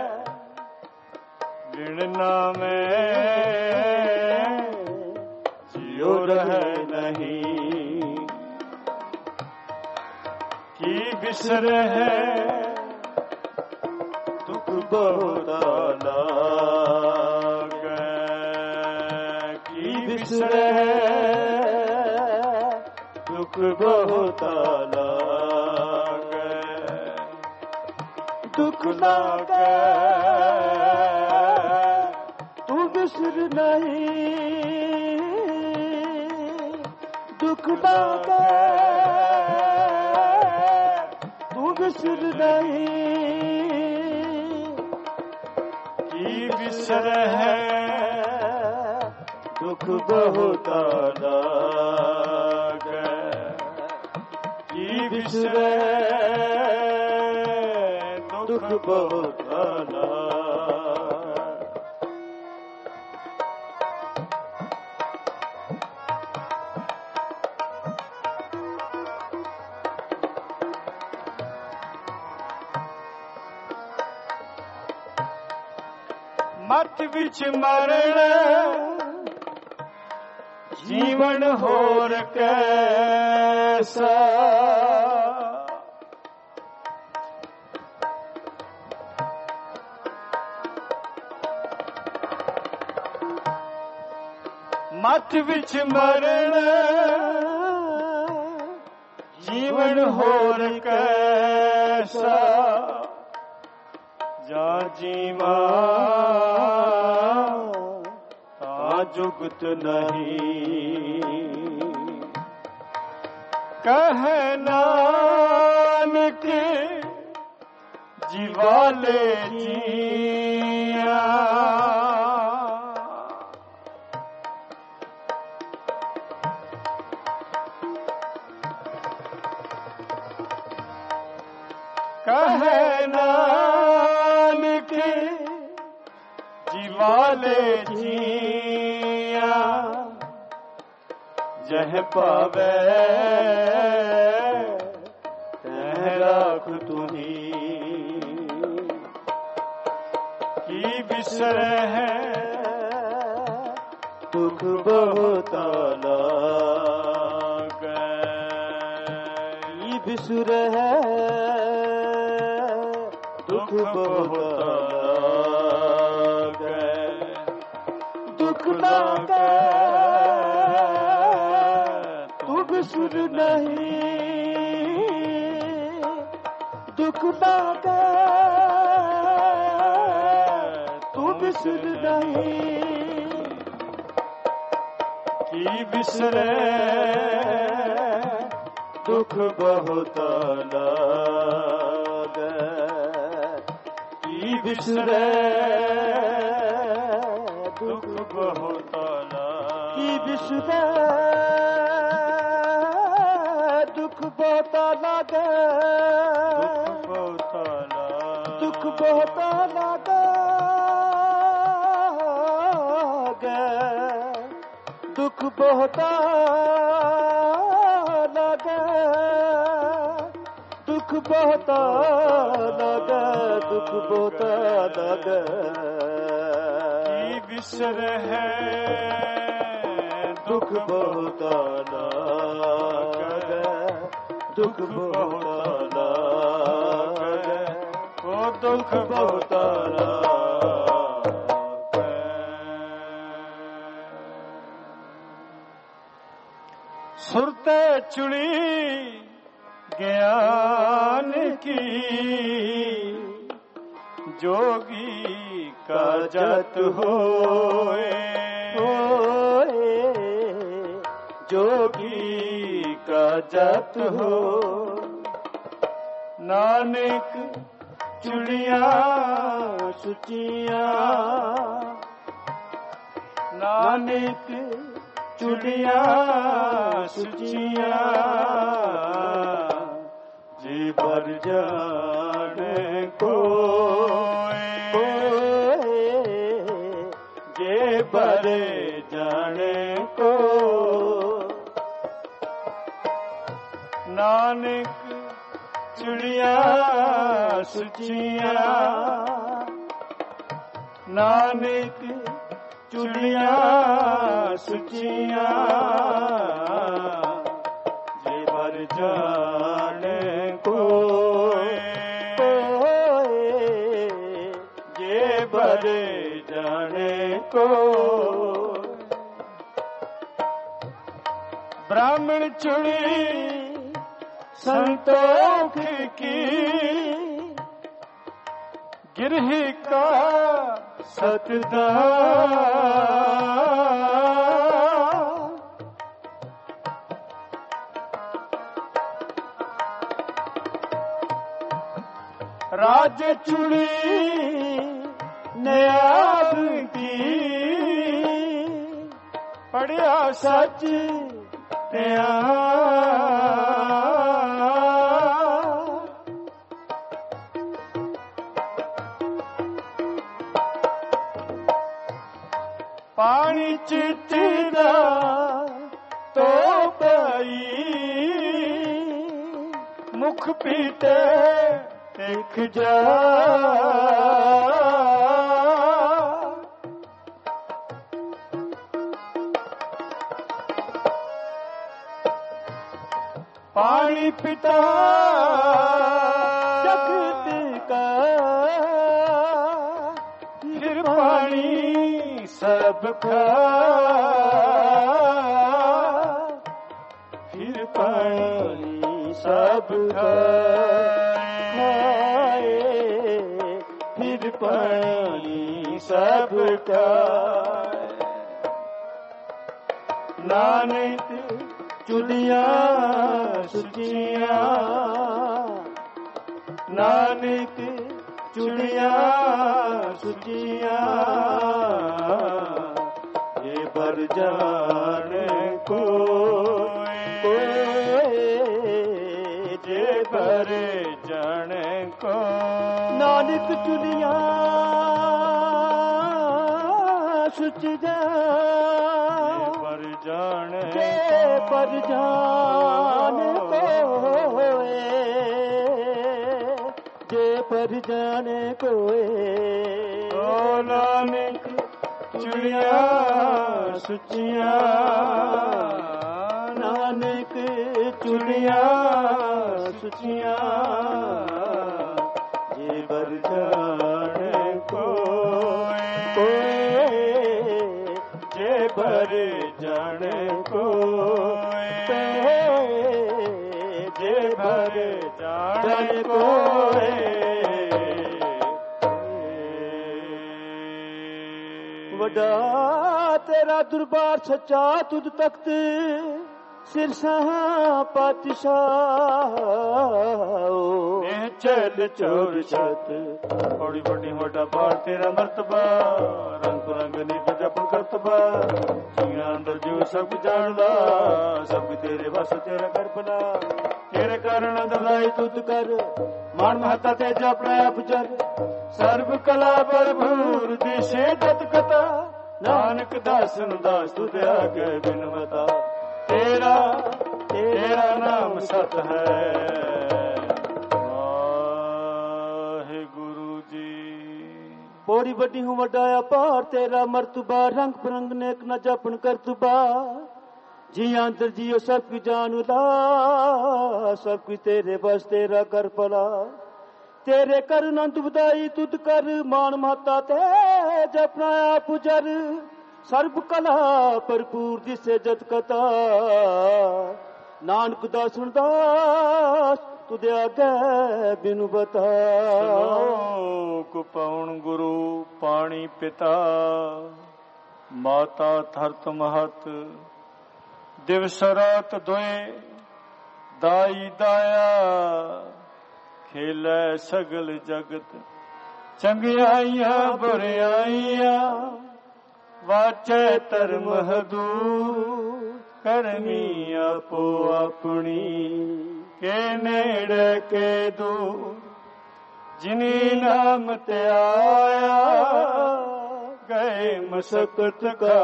गिनना में जियो रह नहीं की बिसर है दुख बहुत लागे की बिसर है दुख बहुत लागे दुख लागे तू बिसर नहीं दुख लागे तू बिसर नहीं की बिसर है दुख बहुत लागे की बिसर दुख बहुत लागे मत विच मरण जीवन होर कैसा। मत विच मरण जीवन होर कैसा। जा जीवा ता जुगत नहीं। कह नानक जीवाले जिया। कह नानक जीवाले जिया। जह पावे तह राख तुही। की बिसरे है दुख बहुत लागे। की बिसरे है दुख बहुत लागे। दुख लागे तू बिसुर नहीं। दुख लागे तू बिसुर नहीं। की बिसरे दुख बहुत लागे। की बिसरे दुख बहुत लागे। की बिसरे दुख बहुत लागे। दुख बहुत लागे। दुख बहुत लागे। दुख बहुत लागे। दुख बहुत लागे। की बिसरे है दुख बहुत लागे। दुख बहुत लागे। ओ दुख बहुत लागे। सुरते चुड़ी ज्ञान की जोगी का जत होए। जोगी का जत हो। नानक चुड़िया सुचिया। नानक चुड़िया सुचिया। जी पर जाने को जे पर जाने को। नानक चुड़िया सुचिया। नानक चुड़िया सुचिया। जे पर जाने को जे पर जाने को। ब्राह्मण चुड़ी संतोख की गिरही का सतदार। राज चुड़ी नयाब की पढ़िया सच त्या। पानी चिट्ठीदा तो पई मुख पीते एक जा। पानी पिता जगत का, फिर पानी सबका, फिर पानी सबका खाए, फिर पानी सबका। नानक चुलिया सुचिया, नानक चुलिया सुचिया, ये बर जाने को, जे बर जाने को। नानक चुलिया सुचिया, पर जाने पर जाने कोए, जे पर जाने कोए। ओ नानक चुड़िया सुचिया, नानक चुड़िया सुचिया, जे पर जाने कोए, जे भर जाने कोए, जे भर जाने कोए। वड्डा तेरा दरबार सच्चा तुझ तख्त, सिरसां पातशाह चल चोर छत, बड़ी बड़ी मोटा पार तेरा मर्तबा, रंग बिरंग नीत जपन करतबा। जिया अंदर जो सब जानदा, सब तेरे बस तेरा कर बना। तेरे कारण दलाई तुद कर, मान महता ते अपना आप जर। सर्व कला भरपूर दिशे तत कथा, नानक दासन दास तुद आगे बिनवता। तेरा तेरा नाम सत है। बड़ी बड़ी हूँ वड्डा अपार तेरा मर्तबा, रंग बिरंग नेक न जपन करतबा। जिया अंदर जियो सब की जान उदा, सब कुछ तेरे बस तेरा कर पला। तेरे कर नंद बदाई तुद कर, मान माता ते जपना आप जर। सर्व कला भरपूर जिसे जत कथा, नानक दासन दास तुदे आगे बिनु बता। श्लोक पवन गुरु पाणी पिता, माता धरत महत। दिवस रात दोए दाई दाया, खेलै सगल जगत। चंगियाइया बुराइया, वाचे धर्म हदूर। करनी आपो अपनी, के नेड़े के दूर। जिनी नाम ते आया, गए मशक्कत का।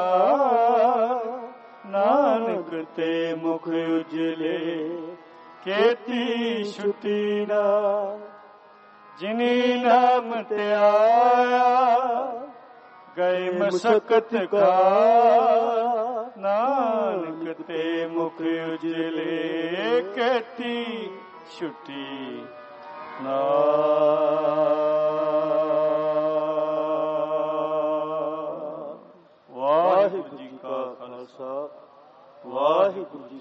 नानक ते मुख उजले, केती छुटी ना। जिनी नाम ते आया, गए मशक्कत का। नानक ते मुख उजले, केती छुटी ना। वाहिगुरु जी का खालसा, वाहिगुरु जी